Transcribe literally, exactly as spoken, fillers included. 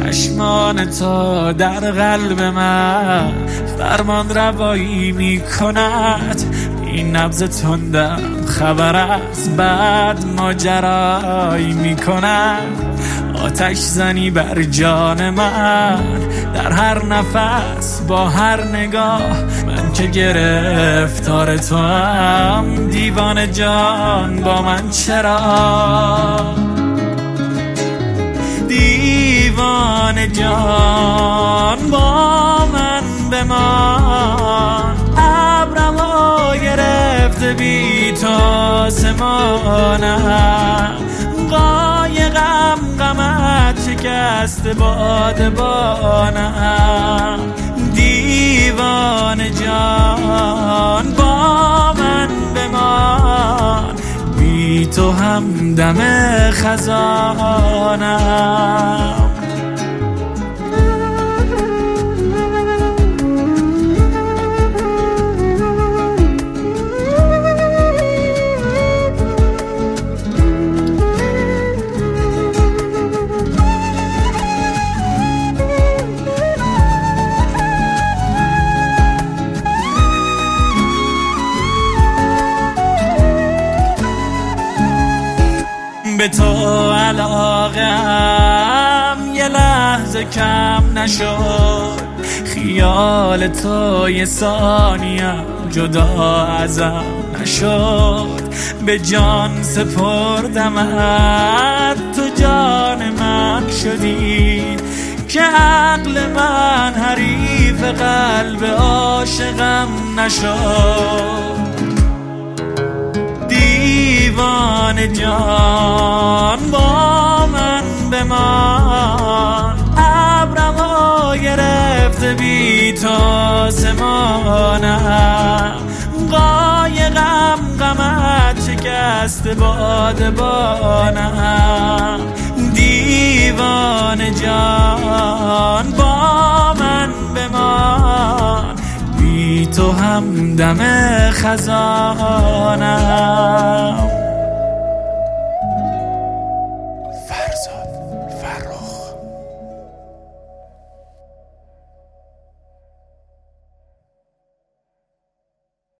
چشمان تو در قلب من فرمان روایی می کند. این نبض تندم خبر از بعد ماجرایی می کند. آتش زنی بر جان من در هر نفس با هر نگاه. من که گرفتار تو هم دیوان جان با من چرا؟ دیوان جان با من بمان. ابرم و گرفته بی تو آسمانم. قایقم غمت شکست بادبانم. دیوان جان با من بمان. بی تو هم دم خزانم. به تو علاقم یه لحظه کم نشد. خیال تو یه ثانیم جدا ازم نشد. به جان سپردمت تو جان من شدی. که عقل من حریف قلب عاشقم نشد. دیوان جان با من بمان. ابرم و گرفته بی تو آسمانم. قایقم غمت شکست بادبانم. دیوان جان با من بمان. بی تو هم دم خزانم.